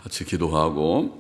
같이 기도하고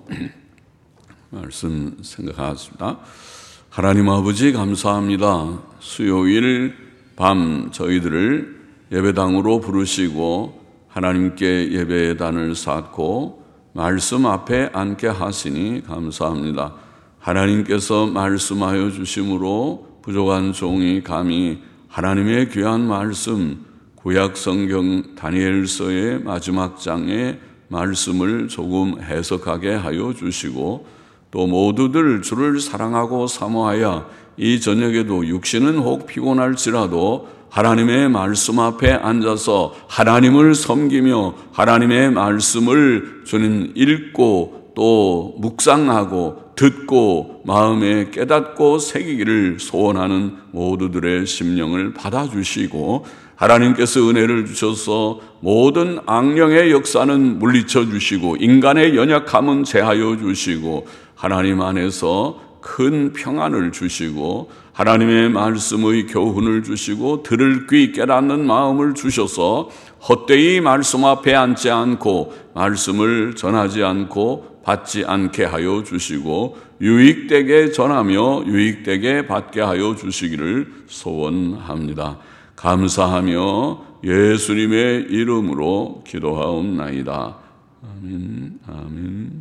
말씀 생각하겠습니다. 하나님 아버지 감사합니다. 수요일 밤 저희들을 예배당으로 부르시고 하나님께 예배단을 쌓고 말씀 앞에 앉게 하시니 감사합니다. 하나님께서 말씀하여 주심으로 부족한 종이 감히 하나님의 귀한 말씀 구약 성경 다니엘서의 마지막 장의 말씀을 조금 해석하게 하여 주시고 또 모두들 주를 사랑하고 사모하여 이 저녁에도 육신은 혹 피곤할지라도 하나님의 말씀 앞에 앉아서 하나님을 섬기며 하나님의 말씀을 주님 읽고 또 묵상하고 듣고 마음에 깨닫고 새기기를 소원하는 모두들의 심령을 받아주시고 하나님께서 은혜를 주셔서 모든 악령의 역사는 물리쳐 주시고 인간의 연약함은 제하여 주시고 하나님 안에서 큰 평안을 주시고 하나님의 말씀의 교훈을 주시고 들을 귀 깨닫는 마음을 주셔서 헛되이 말씀 앞에 앉지 않고 말씀을 전하지 않고 받지 않게 하여 주시고 유익되게 전하며 유익되게 받게 하여 주시기를 소원합니다. 감사하며 예수님의 이름으로 기도하옵나이다. 아멘. 아멘.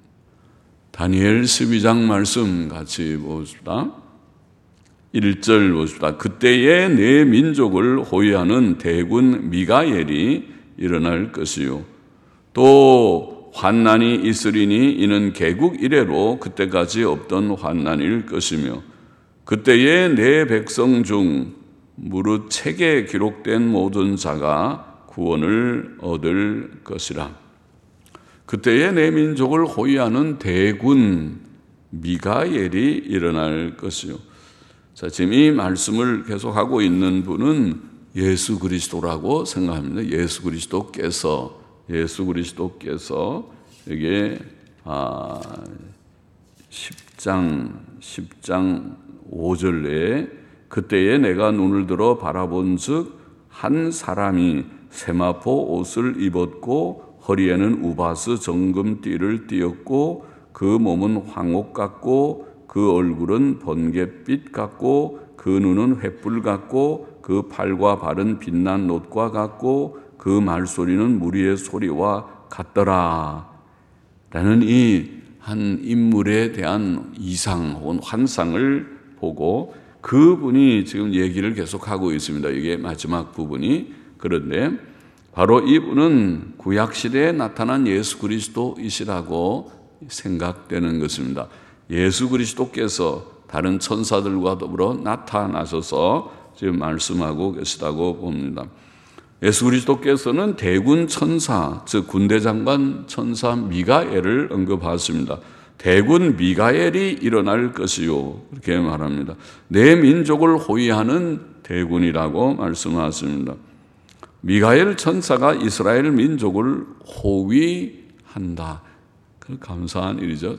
다니엘 12장 말씀 같이 보십시다. 1절 보십시다. 그때에 내 민족을 호위하는 대군 미가엘이 일어날 것이요 또 환난이 있으리니 이는 개국 이래로 그때까지 없던 환난일 것이며 그때에 내 백성 중 무릇 책에 기록된 모든 자가 구원을 얻을 것이라. 그때에 내 민족을 호위하는 대군 미가엘이 일어날 것이요. 자, 지금 이 말씀을 계속하고 있는 분은 예수 그리스도라고 생각합니다. 예수 그리스도께서 이게 10장 5절에 그때에 내가 눈을 들어 바라본 즉 한 사람이 세마포 옷을 입었고 허리에는 우바스 정금띠를 띠었고 그 몸은 황옥 같고 그 얼굴은 번갯빛 같고 그 눈은 횃불 같고 그 팔과 발은 빛난 놋과 같고 그 말소리는 무리의 소리와 같더라 라는 이 한 인물에 대한 이상 혹은 환상을 보고 그분이 지금 얘기를 계속하고 있습니다. 이게 마지막 부분이. 그런데 바로 이분은 구약시대에 나타난 예수 그리스도이시라고 생각되는 것입니다. 예수 그리스도께서 다른 천사들과 더불어 나타나셔서 지금 말씀하고 계시다고 봅니다. 예수 그리스도께서는 대군 천사, 즉 군대 장관 천사 미가엘을 언급하십니다. 대군 미가엘이 일어날 것이요 그렇게 말합니다. 내 민족을 호위하는 대군이라고 말씀하십니다. 미가엘 천사가 이스라엘 민족을 호위한다. 감사한 일이죠.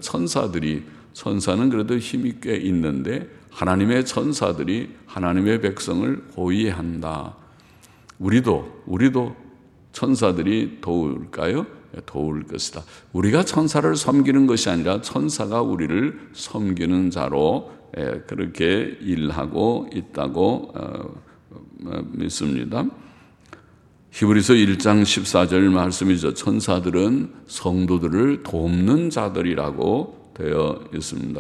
천사는 그래도 힘이 꽤 있는데 하나님의 천사들이 하나님의 백성을 호위한다. 우리도 천사들이 도울까요? 도울 것이다. 우리가 천사를 섬기는 것이 아니라 천사가 우리를 섬기는 자로 그렇게 일하고 있다고 믿습니다. 히브리서 1장 14절 말씀이죠. 천사들은 성도들을 돕는 자들이라고 되어 있습니다.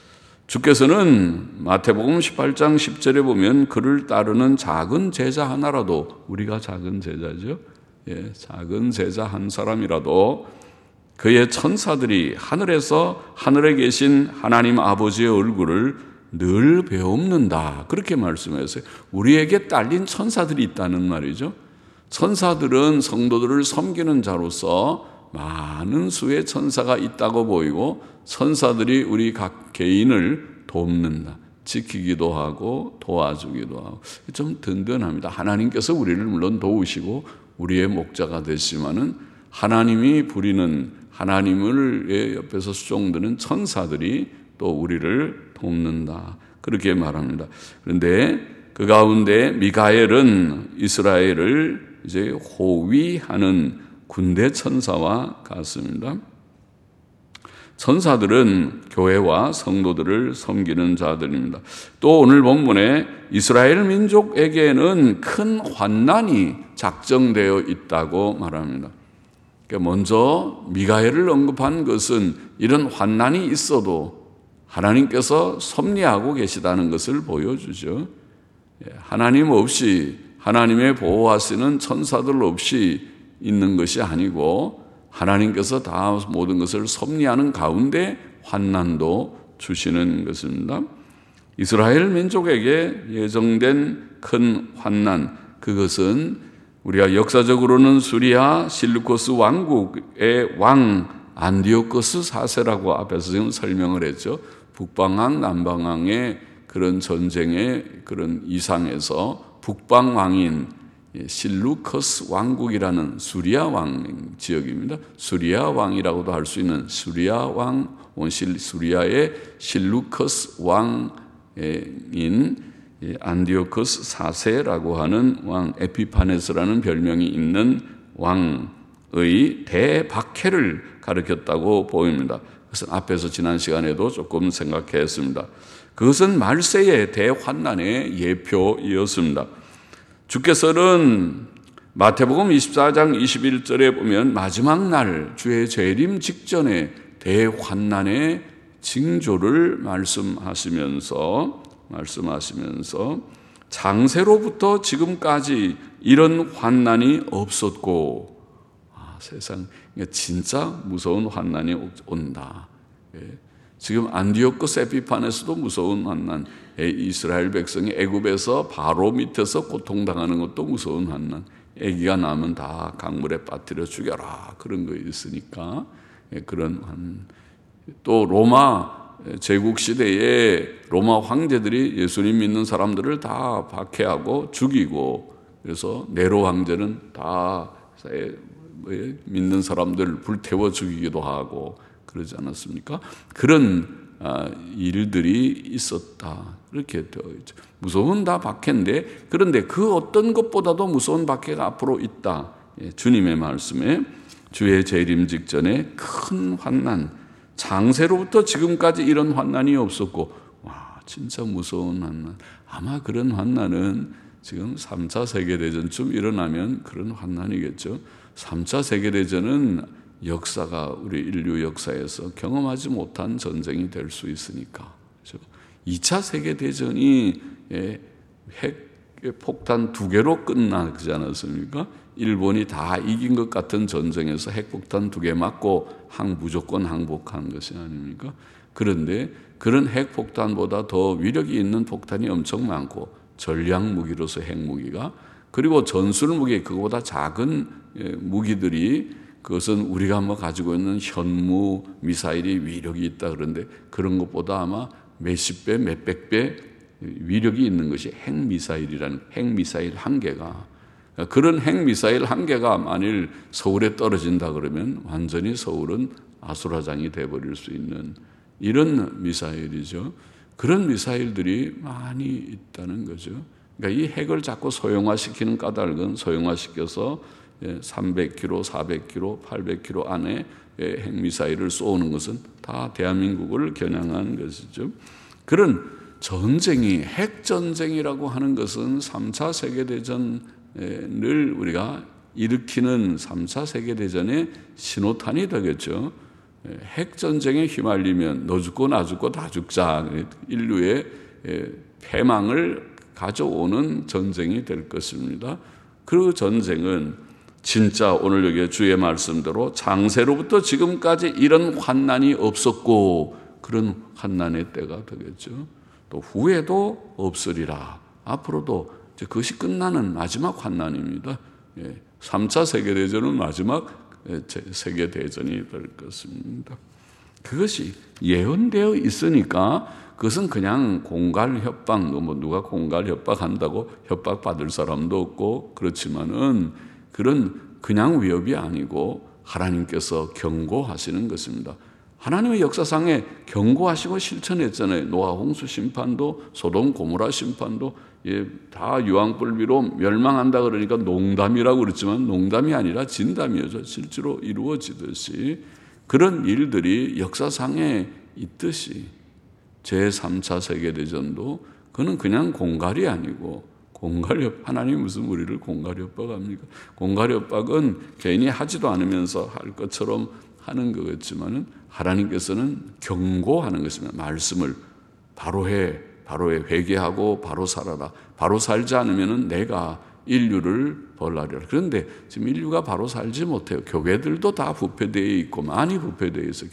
주께서는 마태복음 18장 10절에 보면 그를 따르는 작은 제자 하나라도, 우리가 작은 제자죠. 작은 제자 한 사람이라도 그의 천사들이 하늘에 계신 하나님 아버지의 얼굴을 늘 배웁는다. 그렇게 말씀했어요. 우리에게 딸린 천사들이 있다는 말이죠. 천사들은 성도들을 섬기는 자로서 많은 수의 천사가 있다고 보이고 천사들이 우리 각 개인을 돕는다. 지키기도 하고 도와주기도 하고 좀 든든합니다. 하나님께서 우리를 물론 도우시고 우리의 목자가 되시지만은 하나님이 부리는 하나님을 옆에서 수종드는 천사들이 또 우리를 돕는다. 그렇게 말합니다. 그런데 그 가운데 미가엘은 이스라엘을 이제 호위하는 군대 천사와 같습니다. 천사들은 교회와 성도들을 섬기는 자들입니다. 또 오늘 본문에 이스라엘 민족에게는 큰 환난이 작정되어 있다고 말합니다. 먼저 미가엘을 언급한 것은 이런 환난이 있어도 하나님께서 섭리하고 계시다는 것을 보여주죠. 하나님 없이, 하나님의 보호하시는 천사들 없이 있는 것이 아니고 하나님께서 다 모든 것을 섭리하는 가운데 환난도 주시는 것입니다. 이스라엘 민족에게 예정된 큰 환난, 그것은 우리가 역사적으로는 수리아 실루코스 왕국의 왕 안디오코스 4세라고 앞에서 지금 설명을 했죠. 북방왕, 남방왕의 그런 전쟁의 그런 이상에서 북방왕인 실루코스 왕국이라는 수리아 왕 지역입니다. 수리아 왕이라고도 할 수 있는 수리아 왕, 수리아의 실루코스 왕인 안디오코스 4세라고 하는 왕 에피파네스라는 별명이 있는 왕의 대박해를 가리켰다고 보입니다. 그것은 앞에서 지난 시간에도 조금 생각했습니다. 그것은 말세의 대환난의 예표이었습니다. 주께서는 마태복음 24장 21절에 보면 마지막 날 주의 재림 직전에 대환난의 징조를 말씀하시면서 장세로부터 지금까지 이런 환난이 없었고, 세상 진짜 무서운 환난이 온다. 지금 안디오코스 에피파네스도 무서운 환난, 이스라엘 백성이 애굽에서 바로 밑에서 고통당하는 것도 무서운 환난, 아기가 나면 다 강물에 빠뜨려 죽여라, 그런 거 있으니까. 그런 환난. 또 로마 제국 시대에 로마 황제들이 예수님 믿는 사람들을 다 박해하고 죽이고, 그래서 네로 황제는 다 믿는 사람들 불태워 죽이기도 하고 그러지 않았습니까? 그런 일들이 있었다. 이렇게 되어 있죠. 무서운 다 박해인데, 그런데 그 어떤 것보다도 무서운 박해가 앞으로 있다. 주님의 말씀에 주의 재림 직전에 큰 환난, 장세로부터 지금까지 이런 환난이 없었고, 와, 진짜 무서운 환난. 아마 그런 환난은 지금 3차 세계대전쯤 일어나면 그런 환난이겠죠. 3차 세계대전은 역사가 우리 인류 역사에서 경험하지 못한 전쟁이 될 수 있으니까. 그렇죠? 2차 세계대전이 핵폭탄 2개로 끝나지 않았습니까? 일본이 다 이긴 것 같은 전쟁에서 핵폭탄 2개 맞고 무조건 항복한 것이 아닙니까? 그런데 그런 핵폭탄보다 더 위력이 있는 폭탄이 엄청 많고, 전략무기로서 핵무기가, 그리고 전술무기, 그거보다 작은 무기들이, 그것은 우리가 가지고 있는 현무 미사일이 위력이 있다 그런데, 그런 것보다 아마 몇십 배, 몇백 배 위력이 있는 것이 핵미사일이라는, 핵미사일 한 개가. 그런 핵미사일 한 개가 만일 서울에 떨어진다 그러면 완전히 서울은 아수라장이 돼버릴 수 있는 이런 미사일이죠. 그런 미사일들이 많이 있다는 거죠. 그러니까 이 핵을 자꾸 소형화시키는 까닭은, 소형화시켜서 300km, 400km, 800km 안에 핵미사일을 쏘는 것은 다 대한민국을 겨냥한 것이죠. 그런 전쟁이, 핵전쟁이라고 하는 것은 3차 세계대전을 우리가 일으키는 3차 세계대전의 신호탄이 되겠죠. 핵전쟁에 휘말리면 너 죽고 나 죽고 다 죽자, 인류의 패망을 가져오는 전쟁이 될 것입니다. 그 전쟁은 진짜 오늘 여기 주의 말씀대로 장세로부터 지금까지 이런 환난이 없었고, 그런 환난의 때가 되겠죠. 또 후에도 없으리라. 앞으로도 이제 그것이 끝나는 마지막 환난입니다. 3차 세계대전은 마지막 세계대전이 될 것입니다. 그것이 예언되어 있으니까, 그것은 그냥 공갈 협박, 누가 공갈 협박한다고 협박받을 사람도 없고, 그렇지만은 그냥 위협이 아니고 하나님께서 경고하시는 것입니다. 하나님의 역사상에 경고하시고 실천했잖아요. 노아 홍수 심판도, 소돔 고모라 심판도 다 유황불비로 멸망한다 그러니까 농담이라고 그랬지만 농담이 아니라 진담이었죠. 실제로 이루어지듯이 그런 일들이 역사상에 있듯이 제3차 세계대전도 그는 그냥 공갈이 아니고 하나님 무슨 우리를 공갈이 협박합니까? 공갈이 협박은 괜히 하지도 않으면서 할 것처럼 하는 거겠지만은 하나님께서는 경고하는 것입니다. 말씀을 바로 해 회개하고 바로 살아라. 바로 살지 않으면은 내가 인류를 벌하리라. 그런데 지금 인류가 바로 살지 못해요. 교회들도 다 부패되어 있고 많이 부패되어 있어요.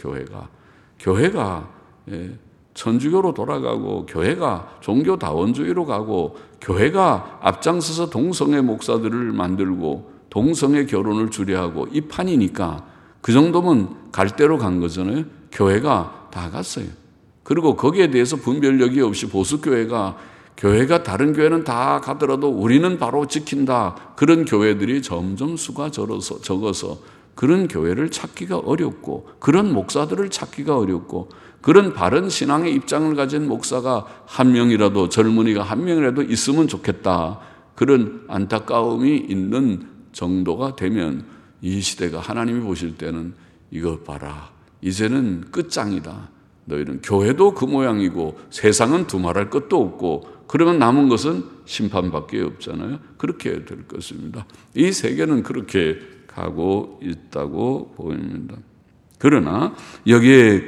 교회가 천주교로 돌아가고 교회가 종교다원주의로 가고 교회가 앞장서서 동성애 목사들을 만들고 동성애 결혼을 주례하고 이 판이니까 그 정도면 갈 대로 간 거잖아요. 교회가 다 갔어요. 그리고 거기에 대해서 분별력이 없이 보수교회가 다른 교회는 다 가더라도 우리는 바로 지킨다. 그런 교회들이 점점 수가 적어서 그런 교회를 찾기가 어렵고 그런 목사들을 찾기가 어렵고 그런 바른 신앙의 입장을 가진 목사가 한 명이라도 젊은이가 한 명이라도 있으면 좋겠다. 그런 안타까움이 있는 정도가 되면 이 시대가 하나님이 보실 때는 이거 봐라. 이제는 끝장이다. 너희는 교회도 그 모양이고 세상은 두말할 것도 없고 그러면 남은 것은 심판밖에 없잖아요. 그렇게 될 것입니다. 이 세계는 그렇게 가고 있다고 보입니다. 그러나 여기에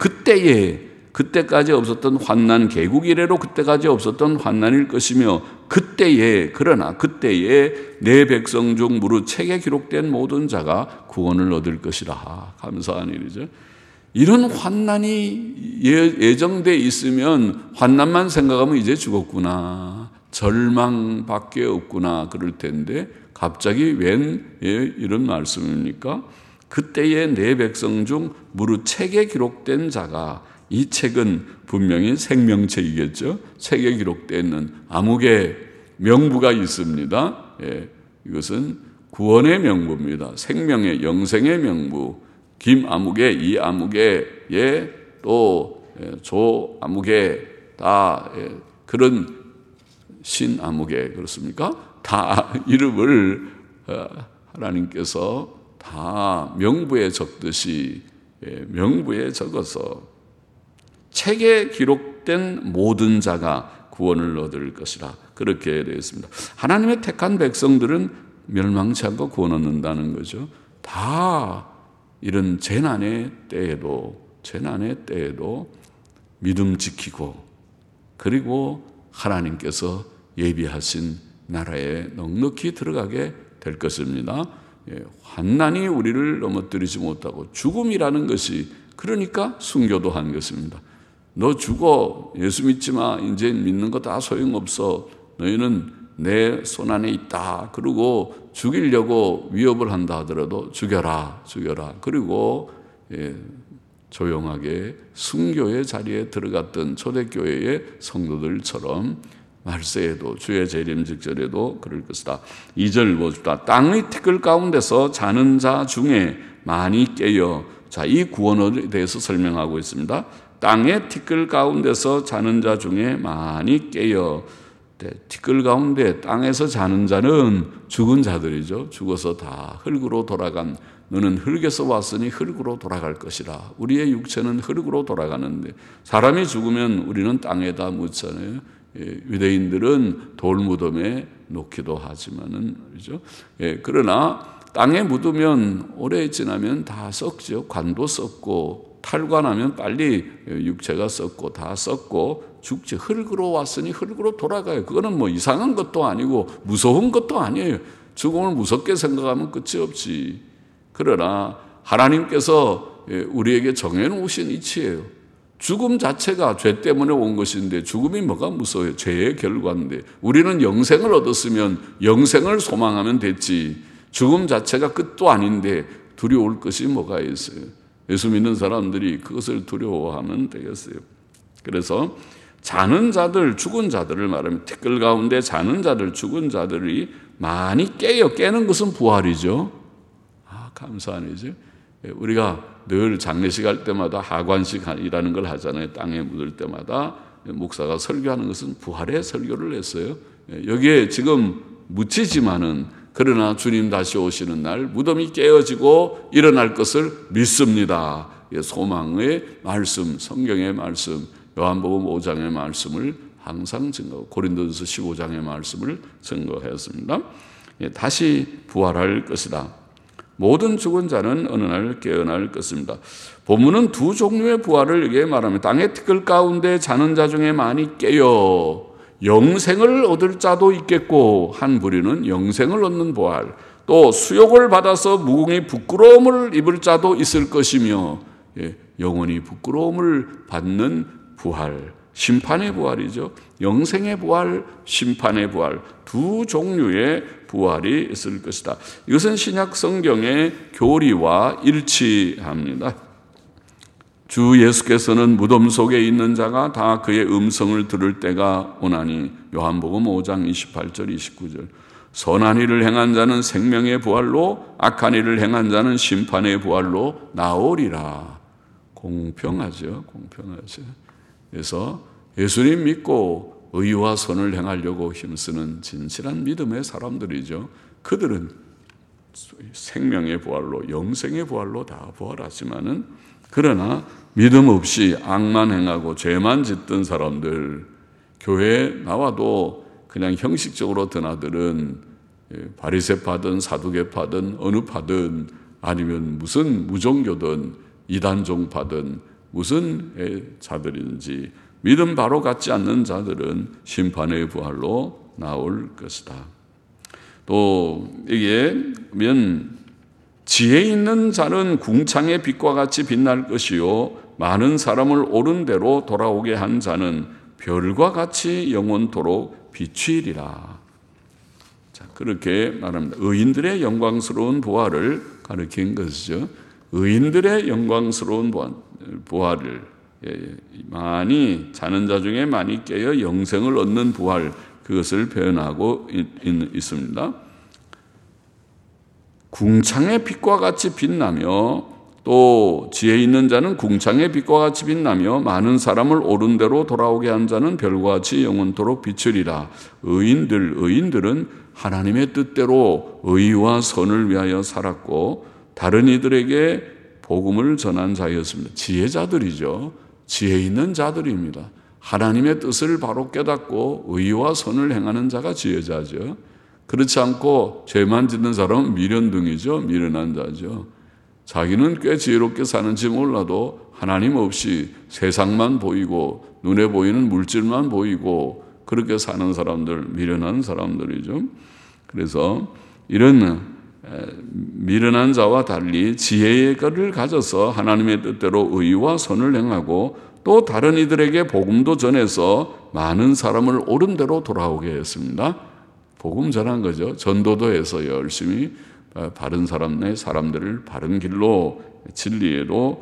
그때까지 없었던 환난, 개국 이래로 그때까지 없었던 환난일 것이며 그러나 그때에 내 백성 중 무릇 책에 기록된 모든 자가 구원을 얻을 것이라. 감사한 일이죠. 이런 환난이 예정돼 있으면 환난만 생각하면 이제 죽었구나. 절망밖에 없구나. 그럴 텐데 갑자기 웬 이런 말씀입니까? 그때에 내 백성 중 무릇 책에 기록된 자가, 이 책은 분명히 생명책이겠죠. 책에 기록되어 있는 암흑의 명부가 있습니다. 이것은 구원의 명부입니다. 생명의 영생의 명부. 김아무개, 이아무개에 또 조아무개 다 그런 신아무개 그렇습니까? 다 이름을 하나님께서 다 명부에 적듯이 명부에 적어서 책에 기록된 모든 자가 구원을 얻을 것이라 그렇게 되어 있습니다. 하나님의 택한 백성들은 멸망치 않고 구원 얻는다는 거죠. 다 이런 재난의 때에도 믿음 지키고 그리고 하나님께서 예비하신 나라에 넉넉히 들어가게 될 것입니다. 환난이 우리를 넘어뜨리지 못하고 죽음이라는 것이 그러니까 순교도 한 것입니다. 너 죽어. 예수 믿지 마. 이제 믿는 거 다 소용없어. 너희는 내 손안에 있다. 그리고 죽이려고 위협을 한다 하더라도 죽여라. 그리고 조용하게 순교의 자리에 들어갔던 초대교회의 성도들처럼 말세에도 주의 재림 직전에도 그럴 것이다. 2절 보십시다. 땅의 티끌 가운데서 자는 자 중에 많이 깨어. 자, 이 구원에 대해서 설명하고 있습니다. 땅의 티끌 가운데서 자는 자 중에 많이 깨어. 티끌 가운데 땅에서 자는 자는 죽은 자들이죠. 죽어서 다 흙으로 돌아간, 너는 흙에서 왔으니 흙으로 돌아갈 것이라. 우리의 육체는 흙으로 돌아가는데 사람이 죽으면 우리는 땅에다 묻잖아요. 유대인들은 돌무덤에 놓기도 하지만은 그렇죠? 그러나 땅에 묻으면 오래 지나면 다 썩죠. 관도 썩고 탈관하면 빨리 육체가 썩고 다 썩고 죽지. 흙으로 왔으니 흙으로 돌아가요. 그거는 뭐 이상한 것도 아니고 무서운 것도 아니에요. 죽음을 무섭게 생각하면 끝이 없지. 그러나 하나님께서 우리에게 정해놓으신 이치예요. 죽음 자체가 죄 때문에 온 것인데 죽음이 뭐가 무서워요? 죄의 결과인데 우리는 영생을 얻었으면 영생을 소망하면 됐지. 죽음 자체가 끝도 아닌데 두려울 것이 뭐가 있어요? 예수 믿는 사람들이 그것을 두려워하면 되겠어요. 그래서 자는 자들, 죽은 자들을 말하면 티끌 가운데 자는 자들, 죽은 자들이 많이 깨요. 깨는 것은 부활이죠. 감사한 일이죠. 우리가 늘 장례식 할 때마다 하관식이라는 걸 하잖아요. 땅에 묻을 때마다 목사가 설교하는 것은 부활의 설교를 했어요. 여기에 지금 묻히지만은 그러나 주님 다시 오시는 날 무덤이 깨어지고 일어날 것을 믿습니다. 소망의 말씀, 성경의 말씀, 요한복음 5장의 말씀을 항상 증거, 고린도전서 15장의 말씀을 증거했습니다. 다시 부활할 것이다. 모든 죽은 자는 어느 날 깨어날 것입니다. 본문은 두 종류의 부활을 여기에 말합니다. 땅의 티끌 가운데 자는 자 중에 많이 깨어 영생을 얻을 자도 있겠고, 한 부류는 영생을 얻는 부활, 또 수욕을 받아서 무궁히 부끄러움을 입을 자도 있을 것이며, 영원히 부끄러움을 받는 부활, 심판의 부활이죠. 영생의 부활, 심판의 부활, 두 종류의 부활이 있을 것이다. 이것은 신약 성경의 교리와 일치합니다. 주 예수께서는 무덤 속에 있는 자가 다 그의 음성을 들을 때가 오나니, 요한복음 5장 28절 29절. 선한 일을 행한 자는 생명의 부활로, 악한 일을 행한 자는 심판의 부활로 나오리라. 공평하죠. 공평하죠. 그래서 예수님 믿고 의와 선을 행하려고 힘쓰는 진실한 믿음의 사람들이죠. 그들은 생명의 부활로, 영생의 부활로 다 부활하지만은, 그러나 믿음 없이 악만 행하고 죄만 짓던 사람들, 교회에 나와도 그냥 형식적으로 드나들은 바리새파든 사두개파든 어느 파든, 아니면 무슨 무종교든 이단종파든 무슨 자들인지 믿음 바로 갖지 않는 자들은 심판의 부활로 나올 것이다. 또 이게 지혜 있는 자는 궁창의 빛과 같이 빛날 것이요, 많은 사람을 옳은 대로 돌아오게 한 자는 별과 같이 영원토록 비추이리라. 자, 그렇게 말합니다. 의인들의 영광스러운 부활을 가리킨 것이죠. 의인들의 영광스러운 부활을, 많이 자는 자 중에 많이 깨어 영생을 얻는 부활, 그것을 표현하고 있습니다. 궁창의 빛과 같이 빛나며, 또 지혜 있는 자는 궁창의 빛과 같이 빛나며, 많은 사람을 옳은 대로 돌아오게 한 자는 별과 같이 영원토록 비추리라. 의인들은 하나님의 뜻대로 의와 선을 위하여 살았고 다른 이들에게 복음을 전한 자였습니다. 지혜자들이죠. 지혜 있는 자들입니다. 하나님의 뜻을 바로 깨닫고 의와 선을 행하는 자가 지혜자죠. 그렇지 않고 죄만 짓는 사람은 미련둥이죠. 미련한 자죠. 자기는 꽤 지혜롭게 사는지 몰라도 하나님 없이 세상만 보이고 눈에 보이는 물질만 보이고 그렇게 사는 사람들, 미련한 사람들이죠. 그래서 이런 미련한 자와 달리 지혜의 것을 가져서 하나님의 뜻대로 의와 선을 행하고 또 다른 이들에게 복음도 전해서 많은 사람을 옳은 대로 돌아오게 했습니다. 복음 전한 거죠. 전도도 해서 열심히 바른 사람들을 바른 길로, 진리로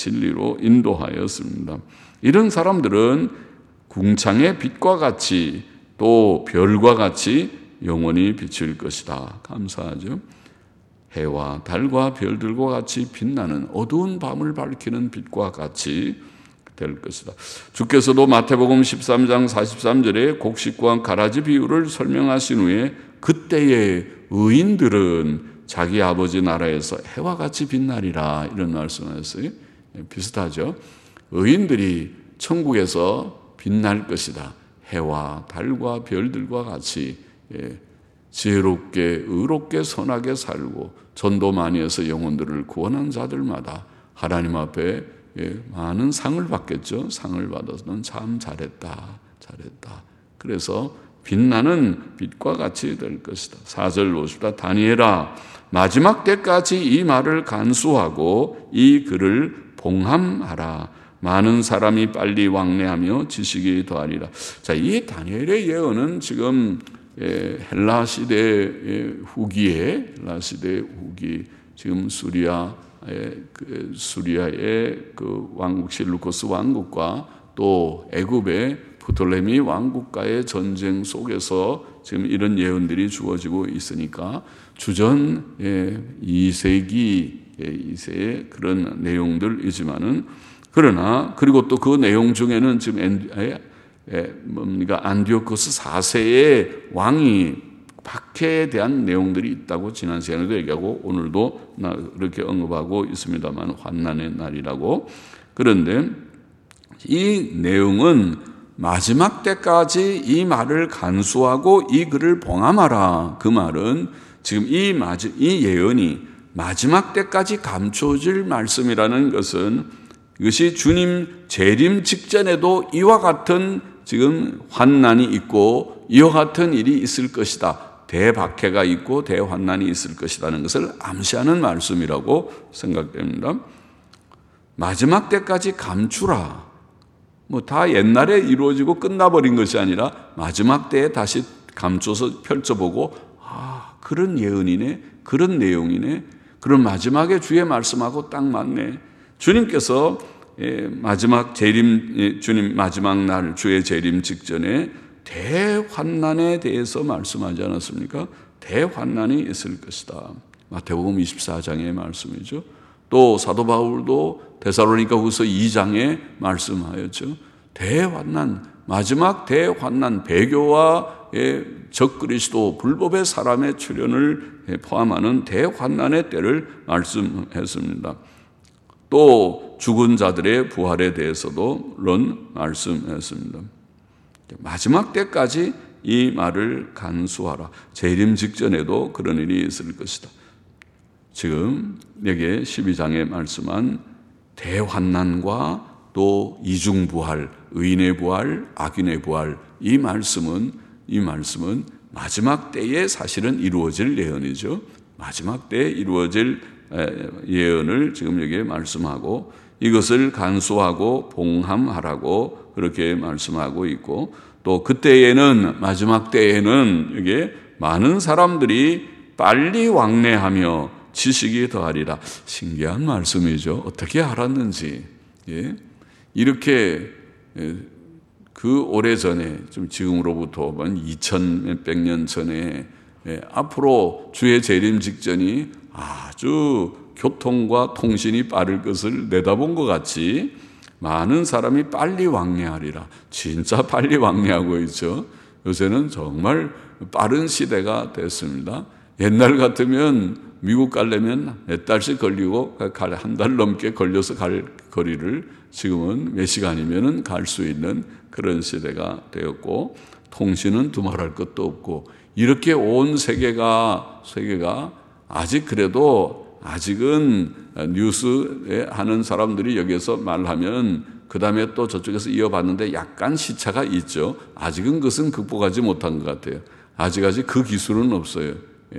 인도하였습니다. 이런 사람들은 궁창의 빛과 같이 또 별과 같이 영원히 비칠 것이다. 감사하죠. 해와 달과 별들과 같이 빛나는 어두운 밤을 밝히는 빛과 같이 될 것이다. 주께서도 마태복음 13장 43절에 곡식과 가라지 비유를 설명하신 후에 그때의 의인들은 자기 아버지 나라에서 해와 같이 빛나리라, 이런 말씀하셨어요. 비슷하죠. 의인들이 천국에서 빛날 것이다. 해와 달과 별들과 같이 지혜롭게 의롭게 선하게 살고 전도 많이 해서 영혼들을 구원한 자들마다 하나님 앞에 많은 상을 받겠죠. 상을 받아서는 참 잘했다. 그래서 빛나는 빛과 같이 될 것이다. 4절 보십시다. 다니엘아, 마지막 때까지 이 말을 간수하고 이 글을 봉함하라. 많은 사람이 빨리 왕래하며 지식이 더하리라. 자, 이 다니엘의 예언은 지금 헬라 시대 후기, 지금 수리아의 그 왕국 실루코스 왕국과 또 애굽의 프톨레미 왕국과의 전쟁 속에서 지금 이런 예언들이 주어지고 있으니까 주전 2세기의 그런 내용들이지만은, 그러나 그리고 또 그 내용 중에는 지금 안디오코스 4세의 왕이 박해에 대한 내용들이 있다고 지난 시간에도 얘기하고 오늘도 그렇게 언급하고 있습니다만 환난의 날이라고. 그런데 이 내용은 마지막 때까지 이 말을 간수하고 이 글을 봉함하라. 그 말은 지금 이 예언이 마지막 때까지 감춰질 말씀이라는 것은 이것이 주님 재림 직전에도 이와 같은 지금 환난이 있고 이와 같은 일이 있을 것이다. 대박해가 있고 대환난이 있을 것이라는 것을 암시하는 말씀이라고 생각됩니다. 마지막 때까지 감추라. 다 옛날에 이루어지고 끝나버린 것이 아니라 마지막 때에 다시 감춰서 펼쳐보고 그런 예언이네, 그런 내용이네, 그런 마지막에 주의 말씀하고 딱 맞네. 주님께서 주님 마지막 날 주의 재림 직전에 대환난에 대해서 말씀하지 않았습니까? 대환난이 있을 것이다. 마태복음 24장의 말씀이죠. 또 사도 바울도 데살로니가후서 2장에 말씀하였죠. 대환난, 마지막 대환난, 배교와의 적그리스도 불법의 사람의 출현을 포함하는 대환난의 때를 말씀했습니다. 또 죽은 자들의 부활에 대해서도 물론 말씀했습니다. 마지막 때까지 이 말을 간수하라. 재림 직전에도 그런 일이 있을 것이다. 지금 여기에 12장에 말씀한 대환난과 또 이중부활, 의인의 부활, 악인의 부활, 이 말씀은 마지막 때에 사실은 이루어질 예언이죠. 마지막 때에 이루어질 예언을 지금 여기에 말씀하고 이것을 간수하고 봉함하라고 그렇게 말씀하고 있고, 또 그때에는, 마지막 때에는 여기에 많은 사람들이 빨리 왕래하며 지식이 더하리라. 신기한 말씀이죠. 어떻게 알았는지. 이렇게 그 오래전에, 좀 지금으로부터 2000몇 년 전에 앞으로 주의 재림 직전이 아주 교통과 통신이 빠를 것을 내다본 것 같이 많은 사람이 빨리 왕래하리라. 진짜 빨리 왕래하고 있죠. 요새는 정말 빠른 시대가 됐습니다. 옛날 같으면 미국 가려면 몇 달씩 걸리고 한 달 넘게 걸려서 갈 거리를 지금은 몇 시간이면 갈 수 있는 그런 시대가 되었고, 통신은 두말할 것도 없고, 이렇게 온 세계가 아직은 뉴스 하는 사람들이 여기서 말하면 그 다음에 또 저쪽에서 이어받는데 약간 시차가 있죠. 아직은 그것은 극복하지 못한 것 같아요. 아직까지 그 기술은 없어요.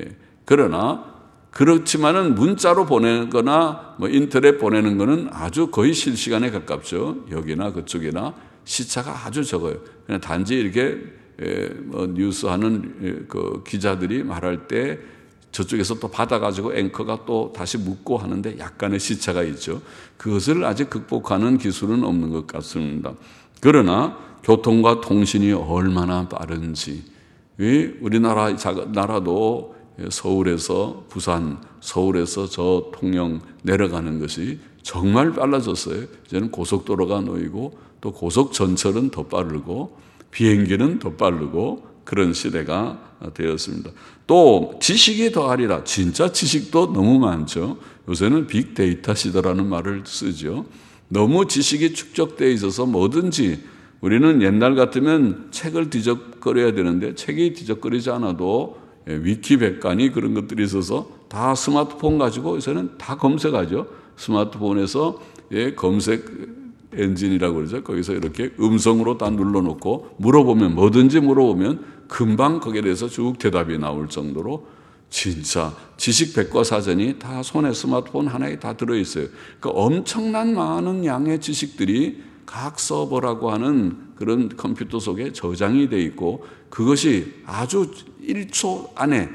그렇지만은 문자로 보내거나 인터넷 보내는 거는 아주 거의 실시간에 가깝죠. 여기나 그쪽이나 시차가 아주 적어요. 그냥 단지 이렇게 뉴스 하는 그 기자들이 말할 때 저쪽에서 또 받아가지고 앵커가 또 다시 묻고 하는데 약간의 시차가 있죠. 그것을 아직 극복하는 기술은 없는 것 같습니다. 그러나 교통과 통신이 얼마나 빠른지, 우리나라 나라도 서울에서 부산, 서울에서 저 통영 내려가는 것이 정말 빨라졌어요. 이제는 고속도로가 놓이고 또 고속 전철은 더 빠르고 비행기는 더 빠르고 그런 시대가 되었습니다. 또 지식이 더하리라. 진짜 지식도 너무 많죠. 요새는 빅데이터 시대라는 말을 쓰죠. 너무 지식이 축적되어 있어서 뭐든지, 우리는 옛날 같으면 책을 뒤적거려야 되는데 책이 뒤적거리지 않아도 위키백과니 그런 것들이 있어서 다 스마트폰 가지고 요새는 다 검색하죠. 스마트폰에서 검색 엔진이라고 그러죠. 거기서 이렇게 음성으로 다 눌러놓고 뭐든지 물어보면 금방 거기에 대해서 쭉 대답이 나올 정도로 진짜 지식 백과사전이 다 손에 스마트폰 하나에 다 들어있어요. 그러니까 엄청난 많은 양의 지식들이 각 서버라고 하는 그런 컴퓨터 속에 저장이 되어 있고, 그것이 아주 1초 안에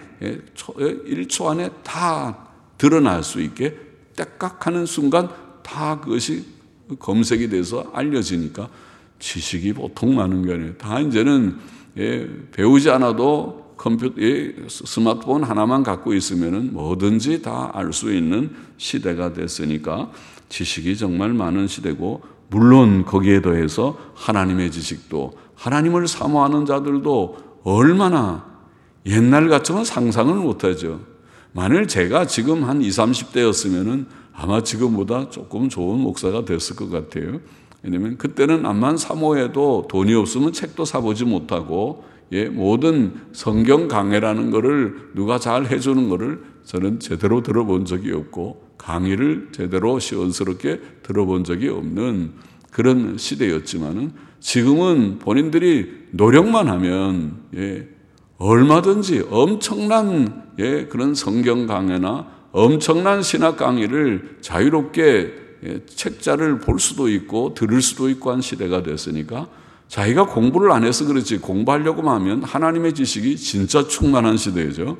다 드러날 수 있게 딱딱하는 순간 다 그것이 검색이 돼서 알려지니까 지식이 보통 많은 게 아니에요. 다 이제는 배우지 않아도 스마트폰 하나만 갖고 있으면 뭐든지 다 알 수 있는 시대가 됐으니까 지식이 정말 많은 시대고, 물론 거기에 더해서 하나님의 지식도, 하나님을 사모하는 자들도 얼마나 옛날 같으면 상상을 못하죠. 만일 제가 지금 한 20, 30대였으면 아마 지금보다 조금 좋은 목사가 됐을 것 같아요. 왜냐하면 그때는 암만 사모해도 돈이 없으면 책도 사보지 못하고 모든 성경 강해라는 거를 누가 잘 해주는 거를 저는 제대로 들어본 적이 없고 강의를 제대로 시원스럽게 들어본 적이 없는 그런 시대였지만은 지금은 본인들이 노력만 하면 얼마든지 엄청난 그런 성경 강해나 엄청난 신학 강의를 자유롭게 책자를 볼 수도 있고 들을 수도 있고 한 시대가 됐으니까 자기가 공부를 안 해서 그렇지 공부하려고만 하면 하나님의 지식이 진짜 충만한 시대죠.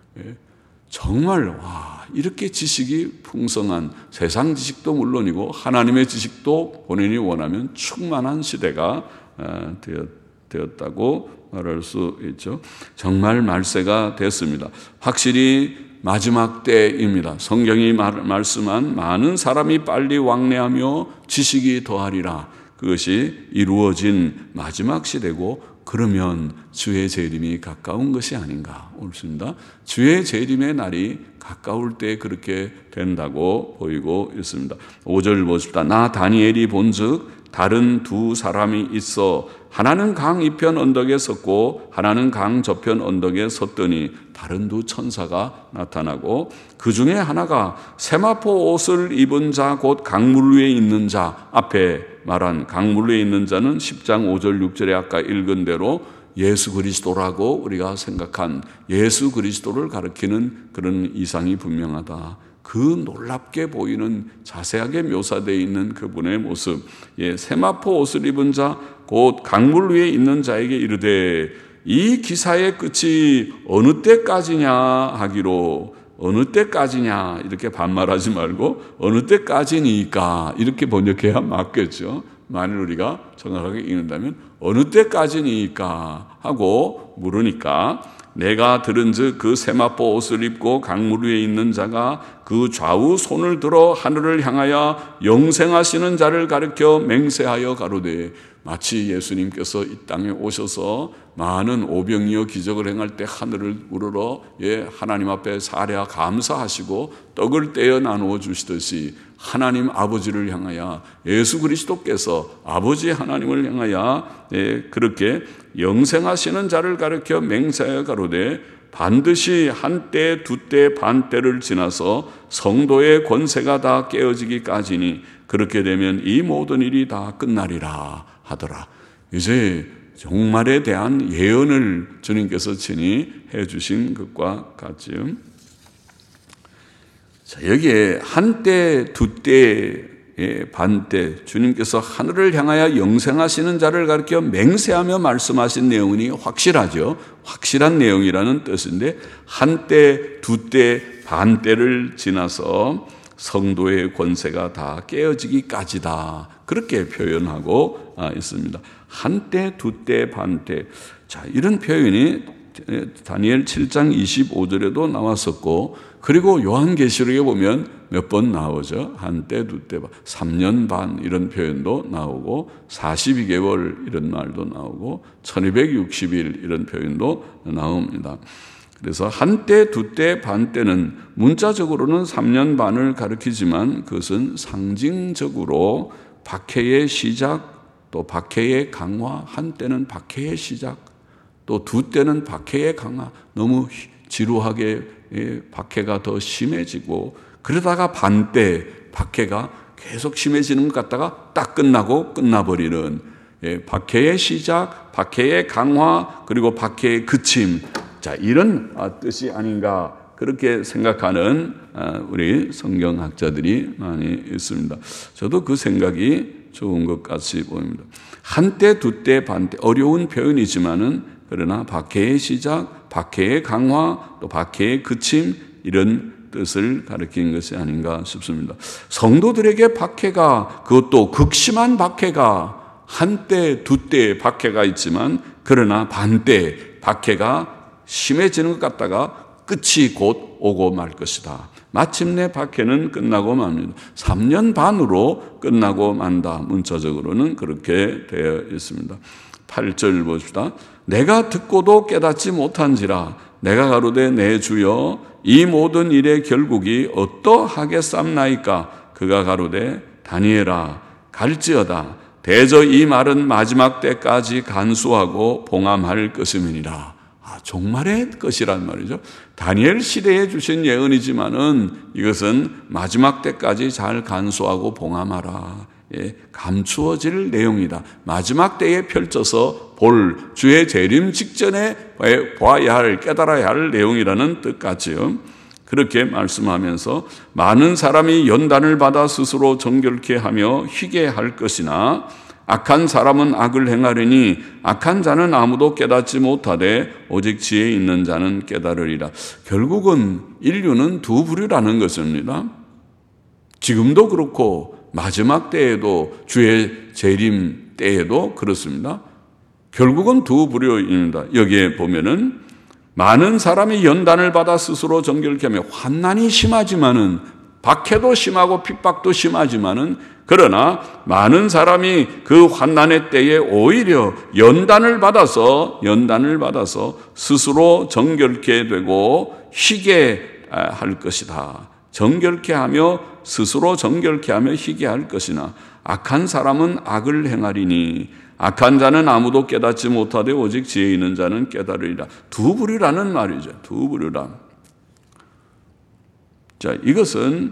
정말 이렇게 지식이 풍성한 세상 지식도 물론이고 하나님의 지식도 본인이 원하면 충만한 시대가 되었다고 말할 수 있죠. 정말 말세가 됐습니다. 확실히 마지막 때입니다. 성경이 말씀한 많은 사람이 빨리 왕래하며 지식이 더하리라. 그것이 이루어진 마지막 시대고 그러면 주의 재림이 가까운 것이 아닌가 옳습니다. 주의 재림의 날이 가까울 때 그렇게 된다고 보이고 있습니다. 5절 보십시다. 나 다니엘이 본즉 다른 두 사람이 있어 하나는 강 이편 언덕에 섰고 하나는 강 저편 언덕에 섰더니 다른 두 천사가 나타나고 그 중에 하나가 세마포 옷을 입은 자 곧 강물 위에 있는 자 앞에 말한 강물 위에 있는 자는 10장 5절 6절에 아까 읽은 대로 예수 그리스도라고 우리가 생각한 예수 그리스도를 가리키는 그런 이상이 분명하다. 그 놀랍게 보이는 자세하게 묘사되어 있는 그분의 모습, 세마포 옷을 입은 자 곧 강물 위에 있는 자에게 이르되 이 기사의 끝이 어느 때까지냐 하기로 어느 때까지냐 이렇게 반말하지 말고 어느 때까지니까 이렇게 번역해야 맞겠죠. 만일 우리가 정확하게 읽는다면 어느 때까지니까 하고 물으니까 내가 들은즉 그 세마포 옷을 입고 강물 위에 있는 자가 그 좌우 손을 들어 하늘을 향하여 영생하시는 자를 가리켜 맹세하여 가로되 마치 예수님께서 이 땅에 오셔서 많은 오병이어 기적을 행할 때 하늘을 우러러 하나님 앞에 사례와 감사하시고 떡을 떼어 나누어 주시듯이 하나님 아버지를 향하여 예수 그리스도께서 아버지 하나님을 향하여 그렇게 영생하시는 자를 가리켜 맹세하여 가로되 반드시 한때 두때 반때를 지나서 성도의 권세가 다 깨어지기까지니 그렇게 되면 이 모든 일이 다 끝나리라 하더라. 이제 종말에 대한 예언을 주님께서 친히 해주신 것과 같지요. 자, 여기에 한때, 두때, 반때 주님께서 하늘을 향하여 영생하시는 자를 가리켜 맹세하며 말씀하신 내용이 확실하죠. 확실한 내용이라는 뜻인데 한때, 두때, 반때를 지나서 성도의 권세가 다 깨어지기까지다. 그렇게 표현하고 있습니다. 한때, 두때, 반때. 자, 이런 표현이 다니엘 7장 25절에도 나왔었고 그리고 요한계시록에 보면 몇 번 나오죠. 한때, 두때, 3년 반 이런 표현도 나오고 42개월 이런 말도 나오고 1260일 이런 표현도 나옵니다. 그래서 한때, 두때, 반때는 문자적으로는 3년 반을 가리키지만 그것은 상징적으로 박해의 시작, 또 박해의 강화, 한때는 박해의 시작, 또 두때는 박해의 강화, 너무 지루하게 박해가 더 심해지고 그러다가 반때 박해가 계속 심해지는 것 같다가 딱 끝나고 끝나버리는 박해의 시작, 박해의 강화, 그리고 박해의 그침. 자, 이런 뜻이 아닌가 그렇게 생각하는 우리 성경학자들이 많이 있습니다. 저도 그 생각이 좋은 것 같이 보입니다. 한때, 두때, 반때 어려운 표현이지만은 그러나 박해의 시작, 박해의 강화, 또 박해의 그침 이런 뜻을 가리키는 것이 아닌가 싶습니다. 성도들에게 박해가 그것도 극심한 박해가 한때, 두때 박해가 있지만 그러나 반때 박해가 심해지는 것 같다가 끝이 곧 오고 말 것이다. 마침내 박해는 끝나고 맙니다. 3년 반으로 끝나고 만다. 문자적으로는 그렇게 되어 있습니다. 8절 봅시다. 내가 듣고도 깨닫지 못한지라 내가 가로되 내 주여 이 모든 일의 결국이 어떠하겠삼나이까? 그가 가로되 다니엘아 갈지어다. 대저 이 말은 마지막 때까지 간수하고 봉함할 것임이니라. 종말의 것이란 말이죠. 다니엘 시대에 주신 예언이지만은 이것은 마지막 때까지 잘 간수하고 봉함하라. 감추어질 내용이다. 마지막 때에 펼쳐서 볼 주의 재림 직전에 봐야 할, 깨달아야 할 내용이라는 뜻같지요. 그렇게 말씀하면서 많은 사람이 연단을 받아 스스로 정결케 하며 희게 할 것이나 악한 사람은 악을 행하려니 악한 자는 아무도 깨닫지 못하되 오직 지혜 있는 자는 깨달으리라. 결국은 인류는 두 부류라는 것입니다. 지금도 그렇고 마지막 때에도 주의 재림 때에도 그렇습니다. 결국은 두 부류입니다. 여기에 보면은 많은 사람이 연단을 받아 스스로 정결케 하며 환난이 심하지만은 박해도 심하고 핍박도 심하지만은 그러나 많은 사람이 그 환난의 때에 오히려 연단을 받아서 스스로 정결케 되고 희게 할 것이다. 정결케 하며 스스로 정결케 하며 희게 할 것이나 악한 사람은 악을 행하리니 악한 자는 아무도 깨닫지 못하되 오직 지혜 있는 자는 깨달으리라. 두 부류라는 말이죠. 두 부류라. 자, 이것은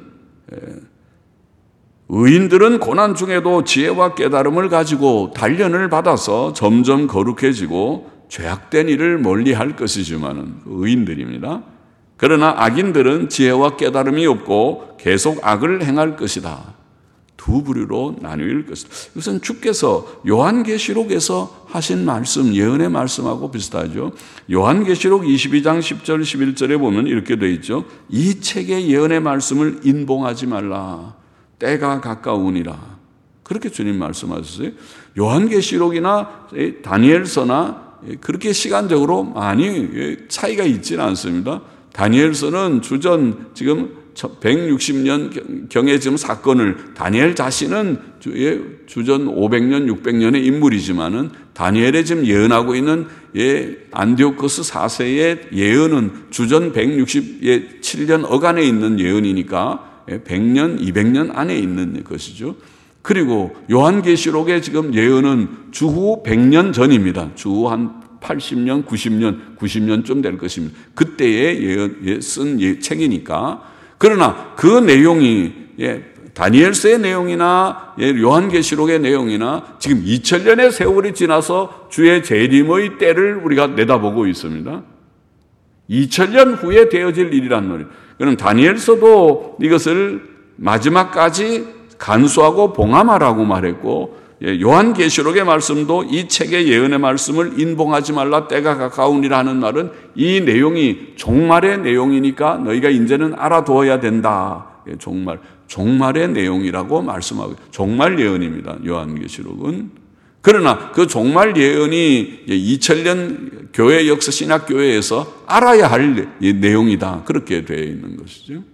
의인들은 고난 중에도 지혜와 깨달음을 가지고 단련을 받아서 점점 거룩해지고 죄악된 일을 멀리할 것이지만은 의인들입니다. 그러나 악인들은 지혜와 깨달음이 없고 계속 악을 행할 것이다. 두 부류로 나누일 것이다. 이것은 주께서 요한계시록에서 하신 말씀, 예언의 말씀하고 비슷하죠. 요한계시록 22장 10절 11절에 보면 이렇게 되어 있죠. 이 책의 예언의 말씀을 인봉하지 말라. 때가 가까우니라. 그렇게 주님 말씀하셨어요. 요한계시록이나 다니엘서나 그렇게 시간적으로 많이 차이가 있지는 않습니다. 다니엘서는 주전 지금 160년 경에 지금 사건을 다니엘 자신은 주전 500년, 600년의 인물이지만은 다니엘에 지금 예언하고 있는 안디오코스 4세의 예언은 주전 167년 어간에 있는 예언이니까 100년, 200년 안에 있는 것이죠. 그리고 요한계시록의 지금 예언은 주후 100년 전입니다. 주후 한 80년, 90년쯤 될 것입니다. 그때에 쓴 책이니까. 그러나 그 내용이 다니엘서의 내용이나 요한계시록의 내용이나 지금 2000년의 세월이 지나서 주의 재림의 때를 우리가 내다보고 있습니다. 2000년 후에 되어질 일이란 말이에요. 그럼 다니엘서도 이것을 마지막까지 간수하고 봉함하라고 말했고 요한계시록의 말씀도 이 책의 예언의 말씀을 인봉하지 말라 때가 가까우니라 하는 말은 이 내용이 종말의 내용이니까 너희가 이제는 알아두어야 된다. 종말의 내용이라고 말씀하고 종말 예언입니다. 요한계시록은. 그러나 그 종말 예언이 2000년 교회 역사 신학교회에서 알아야 할 내용이다. 그렇게 되어 있는 것이죠.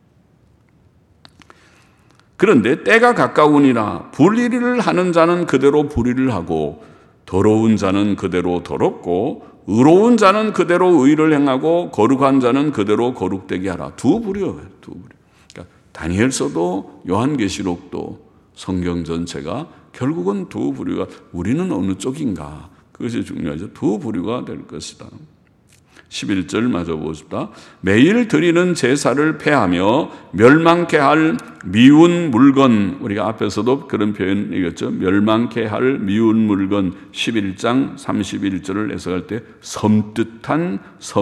그런데 때가 가까우니라. 불의를 하는 자는 그대로 불의를 하고 더러운 자는 그대로 더럽고 의로운 자는 그대로 의를 행하고 거룩한 자는 그대로 거룩되게 하라. 두 부류예요. 두 부류. 그러니까 다니엘서도 요한계시록도 성경 전체가 결국은 두 부류가 우리는 어느 쪽인가? 그것이 중요하죠. 두 부류가 될 것이다. 11절 마저 보십시다. 매일 드리는 제사를 폐하며 멸망케 할 미운 물건, 우리가 앞에서도 그런 표현이겠죠. 멸망케 할 미운 물건 11장 31절을 해석할 때 섬뜩한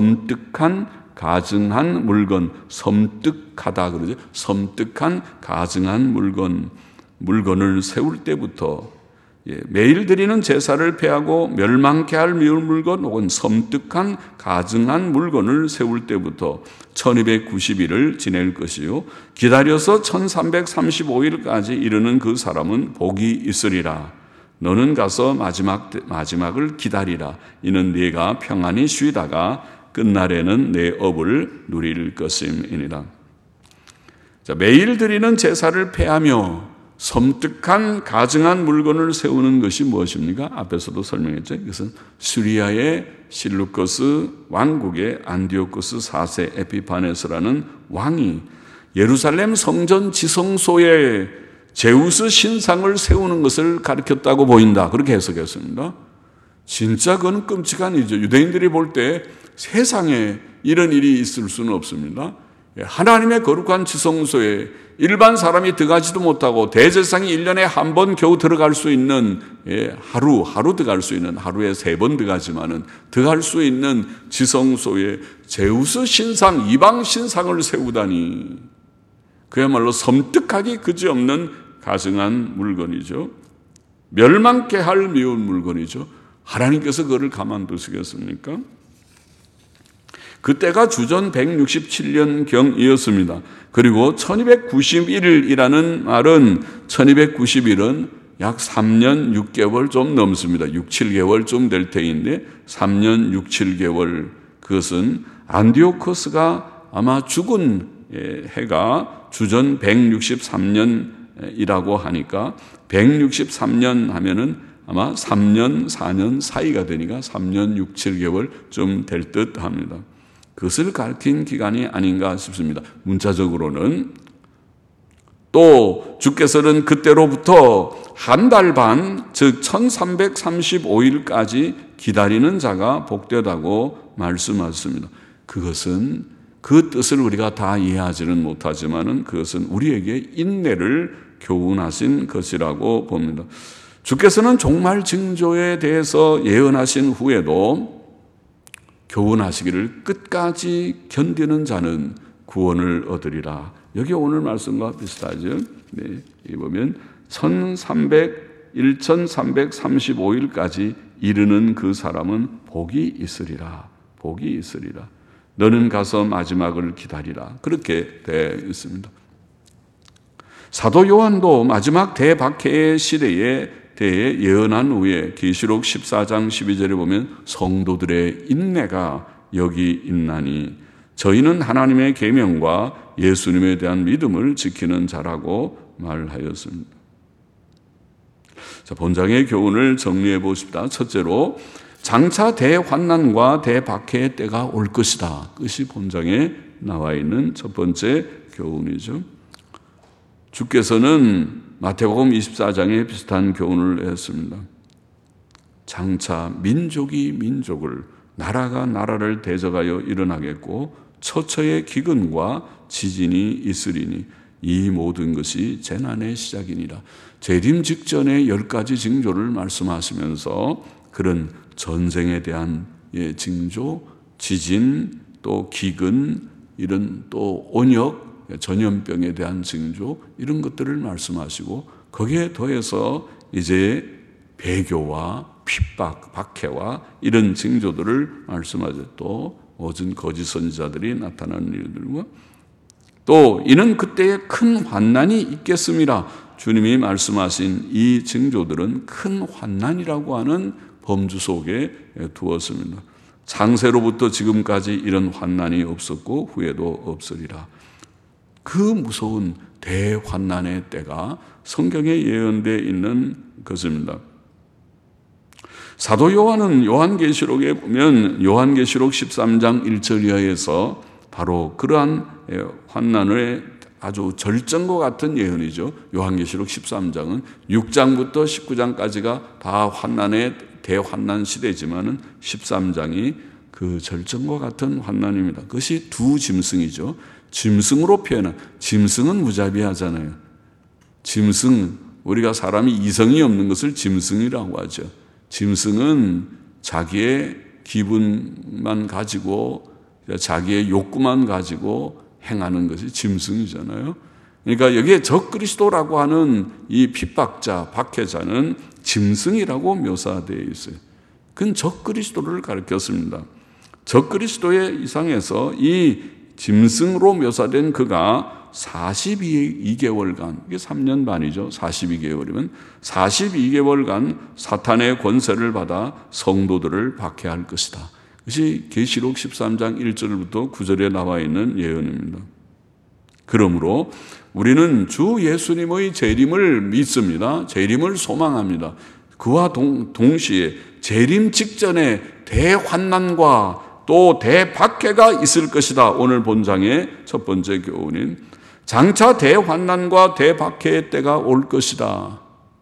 가증한 물건, 섬뜩하다 그러죠. 섬뜩한 가증한 물건을 세울 때부터 매일 드리는 제사를 폐하고 멸망케 할 미운 물건 혹은 섬뜩한 가증한 물건을 세울 때부터 1290일을 지낼 것이요 기다려서 1335일까지 이르는 그 사람은 복이 있으리라. 너는 가서 마지막을 기다리라. 이는 네가 평안히 쉬다가 끝날에는 내 업을 누릴 것임이니라. 자, 매일 드리는 제사를 폐하며 섬뜩한 가증한 물건을 세우는 것이 무엇입니까? 앞에서도 설명했죠. 이것은 시리아의 실루커스 왕국의 안디오쿠스 4세 에피파네스라는 왕이 예루살렘 성전 지성소에 제우스 신상을 세우는 것을 가르쳤다고 보인다. 그렇게 해석했습니다. 진짜 그건 끔찍한 일이죠. 유대인들이 볼 때 세상에 이런 일이 있을 수는 없습니다. 하나님의 거룩한 지성소에 일반 사람이 들어가지도 못하고 대제사장이 1년에 한 번 겨우 들어갈 수 있는, 하루 들어갈 수 있는, 하루에 3번 들어가지만은 들어갈 수 있는 지성소에 제우스 신상, 이방 신상을 세우다니 그야말로 섬뜩하기 그지없는 가증한 물건이죠. 멸망케 할 미운 물건이죠. 하나님께서 그를 가만두시겠습니까? 그때가 주전 167년경이었습니다. 그리고 1291이라는 말은 1291은 약 3년 6개월 좀 넘습니다. 6, 7개월쯤 될 테인데 3년 6, 7개월, 그것은 안디오코스가 아마 죽은 해가 주전 163년이라고 하니까 163년 하면은 아마 3년, 4년 사이가 되니까 3년 6, 7개월쯤 될 듯 합니다. 그것을 가르친 기간이 아닌가 싶습니다. 문자적으로는 또 주께서는 그때로부터 한 달 반, 즉 1335일까지 기다리는 자가 복되다고 말씀하셨습니다. 그것은 그 뜻을 우리가 다 이해하지는 못하지만은 그것은 우리에게 인내를 교훈하신 것이라고 봅니다. 주께서는 종말 징조에 대해서 예언하신 후에도 교훈하시기를 끝까지 견디는 자는 구원을 얻으리라. 여기 오늘 말씀과 비슷하죠. 네, 이 보면 1335일까지 이르는 그 사람은 복이 있으리라. 복이 있으리라. 너는 가서 마지막을 기다리라. 그렇게 되어 있습니다. 사도 요한도 마지막 대박해의 시대에 대해 예언한 후에 계시록 14장 12절에 보면 성도들의 인내가 여기 있나니 저희는 하나님의 계명과 예수님에 대한 믿음을 지키는 자라고 말하였습니다. 자, 본장의 교훈을 정리해 보십시다. 첫째로 장차 대환난과 대박해의 때가 올 것이다. 그것이 본장에 나와 있는 첫 번째 교훈이죠. 주께서는 마태복음 24장에 비슷한 교훈을 했습니다. 장차 민족이 민족을, 나라가 나라를 대적하여 일어나겠고 처처의 기근과 지진이 있으리니 이 모든 것이 재난의 시작이니라. 재림 직전의 10가지 징조를 말씀하시면서 그런 전쟁에 대한 징조, 지진, 또 기근, 이런 또 온역, 전염병에 대한 징조, 이런 것들을 말씀하시고 거기에 더해서 이제 배교와 핍박, 박해와 이런 징조들을 말씀하죠. 또 모든 거짓 선지자들이 나타나는 일들과 또 이는 그때에 큰 환난이 있겠음이라. 주님이 말씀하신 이 징조들은 큰 환난이라고 하는 범주 속에 두었습니다. 창세로부터 지금까지 이런 환난이 없었고 후에도 없으리라. 그 무서운 대환난의 때가 성경에 예언되어 있는 것입니다. 사도 요한은 요한계시록에 보면 요한계시록 13장 1절 이하에서 바로 그러한 환난의 아주 절정과 같은 예언이죠. 요한계시록 13장은 6장부터 19장까지가 다 환난의 대환난 시대지만은 13장이 그 절정과 같은 환난입니다. 그것이 두 짐승이죠. 짐승으로 표현한, 짐승은 무자비하잖아요. 짐승, 우리가 사람이 이성이 없는 것을 짐승이라고 하죠. 짐승은 자기의 기분만 가지고 자기의 욕구만 가지고 행하는 것이 짐승이잖아요. 그러니까 여기에 적그리스도라고 하는 이 핍박자, 박해자는 짐승이라고 묘사되어 있어요. 그건 적그리스도를 가리켰습니다. 적그리스도의 이상에서 이 짐승으로 묘사된 그가 42개월간, 이게 3년 반이죠. 42개월이면 42개월간 사탄의 권세를 받아 성도들을 박해할 것이다. 그것이 계시록 13장 1절부터 9절에 나와 있는 예언입니다. 그러므로 우리는 주 예수님의 재림을 믿습니다. 재림을 소망합니다. 그와 동시에 재림 직전에 대환난과 또 대박해가 있을 것이다. 오늘 본장의 첫 번째 교훈인 장차 대환난과 대박해의 때가 올 것이다.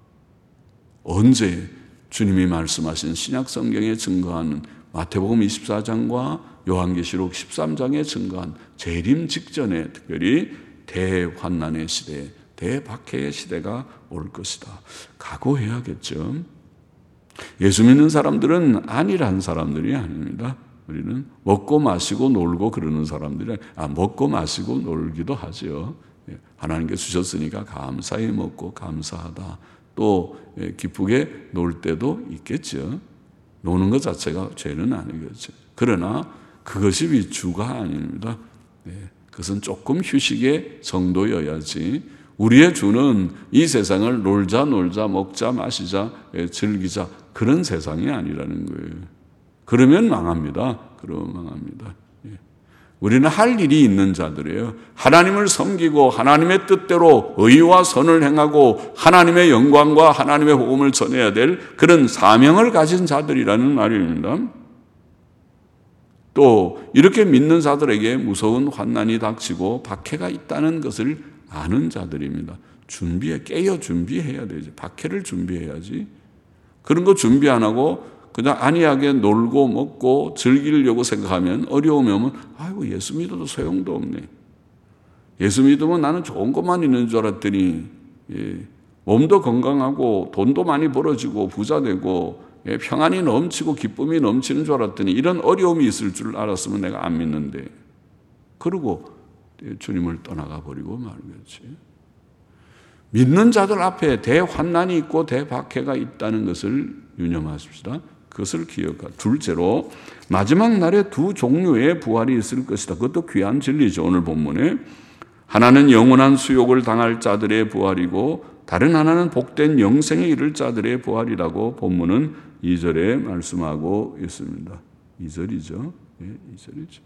언제? 주님이 말씀하신 신약 성경에 증거하는 마태복음 24장과 요한계시록 13장에 증거한 재림 직전에 특별히 대환난의 시대, 대박해의 시대가 올 것이다. 각오해야겠죠. 예수 믿는 사람들은 안일한 사람들이 아닙니다. 우리는 먹고 마시고 놀고 그러는 사람들이 먹고 마시고 놀기도 하죠. 하나님께 주셨으니까 감사히 먹고 감사하다. 또 기쁘게 놀 때도 있겠죠. 노는 것 자체가 죄는 아니겠죠. 그러나 그것이 주가 아닙니다. 그것은 조금 휴식의 정도여야지 우리의 주는 이 세상을 놀자 먹자 마시자 즐기자 그런 세상이 아니라는 거예요. 그러면 망합니다. 그러면 망합니다. 우리는 할 일이 있는 자들이에요. 하나님을 섬기고 하나님의 뜻대로 의와 선을 행하고 하나님의 영광과 하나님의 복음을 전해야 될 그런 사명을 가진 자들이라는 말입니다. 또 이렇게 믿는 자들에게 무서운 환난이 닥치고 박해가 있다는 것을 아는 자들입니다. 깨어 준비해야 되지. 박해를 준비해야지. 그런 거 준비 안 하고 그냥 안이하게 놀고 먹고 즐기려고 생각하면 어려움이 오면 아이고 예수 믿어도 소용도 없네. 예수 믿으면 나는 좋은 것만 있는 줄 알았더니 몸도 건강하고 돈도 많이 벌어지고 부자 되고 평안이 넘치고 기쁨이 넘치는 줄 알았더니 이런 어려움이 있을 줄 알았으면 내가 안 믿는데 그러고 주님을 떠나가 버리고 말겠지. 믿는 자들 앞에 대환난이 있고 대박해가 있다는 것을 유념하십시다. 그것을 기억하. 둘째로 마지막 날에 두 종류의 부활이 있을 것이다. 그것도 귀한 진리죠. 오늘 본문에 하나는 영원한 수욕을 당할 자들의 부활이고 다른 하나는 복된 영생에 이를 자들의 부활이라고 본문은 2절에 말씀하고 있습니다. 2절이죠. 2절이죠.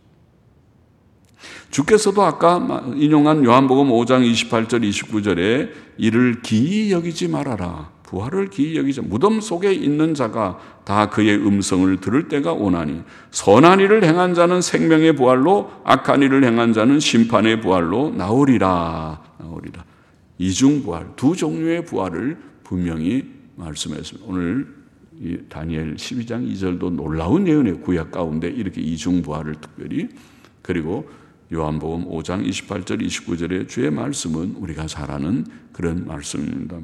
주께서도 아까 인용한 요한복음 5장 28절 29절에 이를 기이 여기지 말아라. 부활을 기이 여기지 무덤 속에 있는 자가 다 그의 음성을 들을 때가 오나니 선한 일을 행한 자는 생명의 부활로 악한 일을 행한 자는 심판의 부활로 나오리라. 이중 부활, 두 종류의 부활을 분명히 말씀했습니다. 오늘 이 다니엘 12장 2절도 놀라운 예언의 구약 가운데 이렇게 이중 부활을 특별히 그리고 요한복음 5장 28절 29절의 주의 말씀은 우리가 잘 아는 그런 말씀입니다.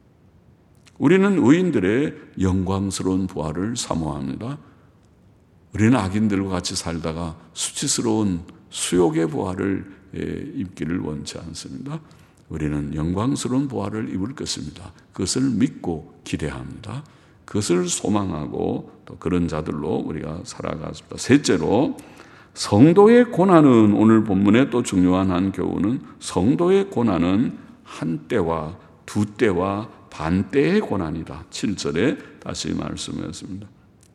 우리는 의인들의 영광스러운 부활을 사모합니다. 우리는 악인들과 같이 살다가 수치스러운 수욕의 부활을 입기를 원치 않습니다. 우리는 영광스러운 부활을 입을 것입니다. 그것을 믿고 기대합니다. 그것을 소망하고 또 그런 자들로 우리가 살아갔습니다. 셋째로 성도의 고난은 오늘 본문의 또 중요한 한 교훈은 성도의 고난은 한때와 두때와 반때의 고난이다. 7절에 다시 말씀했습니다.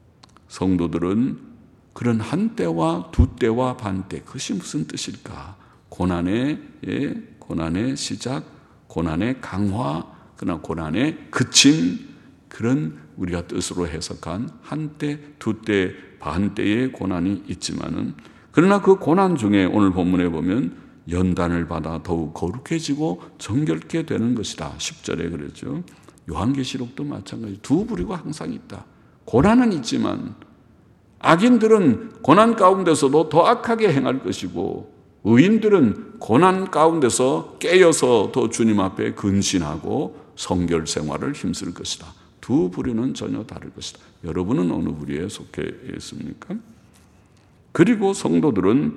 성도들은 그런 한때와 두때와 반때 그것이 무슨 뜻일까? 고난의 시작, 고난의 강화, 그러나 고난의 그침 그런 우리가 뜻으로 해석한 한때, 두때, 반때의 고난이 있지만은 그러나 그 고난 중에 오늘 본문에 보면 연단을 받아 더욱 거룩해지고 정결케 되는 것이다. 10절에 그랬죠. 요한계시록도 마찬가지. 두 부류가 항상 있다. 고난은 있지만 악인들은 고난 가운데서도 더 악하게 행할 것이고 의인들은 고난 가운데서 깨어서 더 주님 앞에 근신하고 성결 생활을 힘쓸 것이다. 두 부류는 전혀 다를 것이다. 여러분은 어느 부류에 속해 있습니까? 그리고 성도들은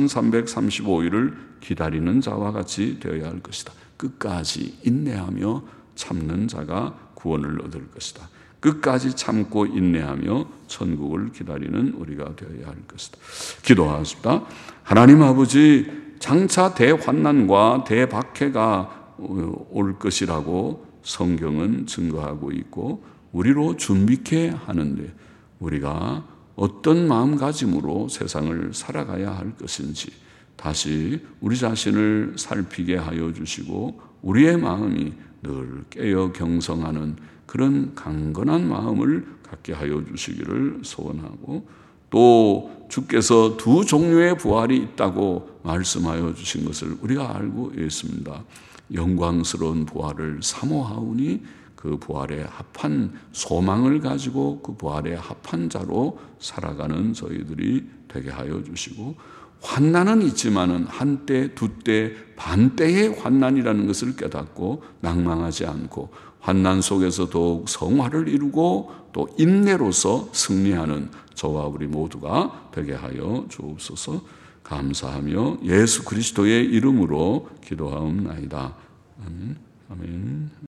1335일을 기다리는 자와 같이 되어야 할 것이다. 끝까지 인내하며 참는 자가 구원을 얻을 것이다. 끝까지 참고 인내하며 천국을 기다리는 우리가 되어야 할 것이다. 기도하십시다. 하나님 아버지, 장차 대환난과 대박해가 올 것이라고 성경은 증거하고 있고 우리로 준비케 하는데 우리가 어떤 마음가짐으로 세상을 살아가야 할 것인지 다시 우리 자신을 살피게 하여 주시고 우리의 마음이 늘 깨어 경성하는 그런 강건한 마음을 갖게 하여 주시기를 소원하고, 또 주께서 두 종류의 부활이 있다고 말씀하여 주신 것을 우리가 알고 있습니다. 영광스러운 부활을 사모하오니 그 부활에 합한 소망을 가지고 그 부활에 합한 자로 살아가는 저희들이 되게 하여 주시고, 환난은 있지만은 한때, 두때, 반때의 환난이라는 것을 깨닫고 낭망하지 않고 환난 속에서 더욱 성화를 이루고 또 인내로서 승리하는 저와 우리 모두가 되게 하여 주옵소서. 감사하며 예수 그리스도의 이름으로 기도하옵나이다. 아멘. 아멘.